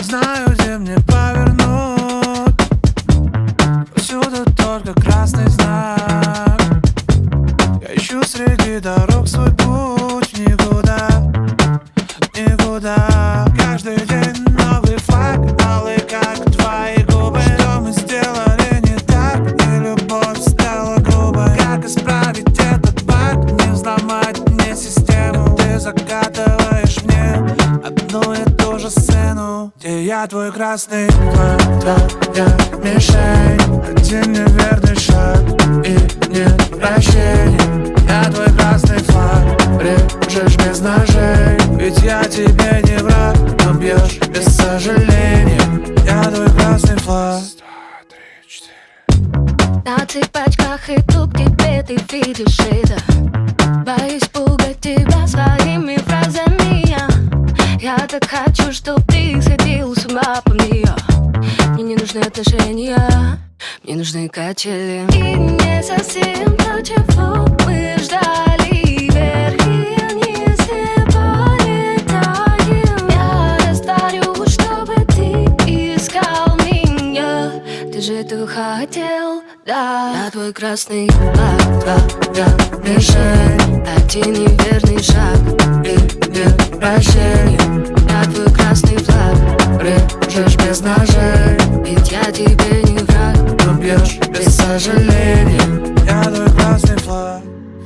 знаю, где мне повернуть. Повсюду только красный знак. Я ищу среди дорог свой путь в никуда, никуда. Каждый день новый флаг, алый как твои губы. Что мы сделали не так, и любовь стала грубой. Как исправить этот баг, не взломать мне систему? Ты загадываешь мне одну и ту же сцену, где я твой красный флаг, твоя мишень. Один неверный шаг и нет прощения. Я твой красный флаг, режешь без ножей. Ведь я тебе не враг, но бьешь без сожаления. Я твой красный флаг. 2, 3, 4. На цепочках иду к тебе, ты видишь это. Боюсь пугать тебя своими фразами. Я так хочу, чтоб ты сходил с ума по мне. Мне не нужны отношения, мне нужны качели. И не совсем то, чего мы ждали. Вверх и вниз не полетаем. Я растворю, чтобы ты искал меня. Ты же этого хотел, да. Я твой красный флаг, Твоя мишень. один неверный шаг И нет прощения. Я твой красный флаг, режешь без ножей. ведь я тебе не враг, но бьешь без сожаления. Я твой красный флаг.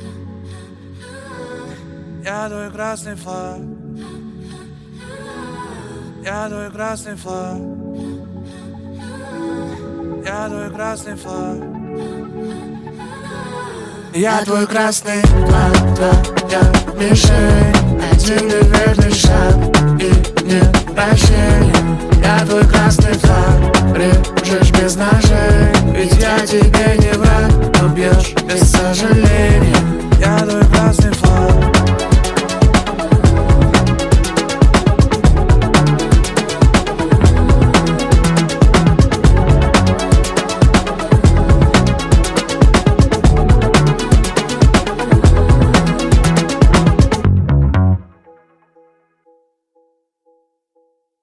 Я твой красный флаг. Я твой красный флаг. Я твой красный флаг. Я твой красный флаг, твоя мишень. Один неверный шаг и нет прощения. Я твой красный флаг, режешь без ножей. Ведь я тебе не враг, но бьешь без сожаления.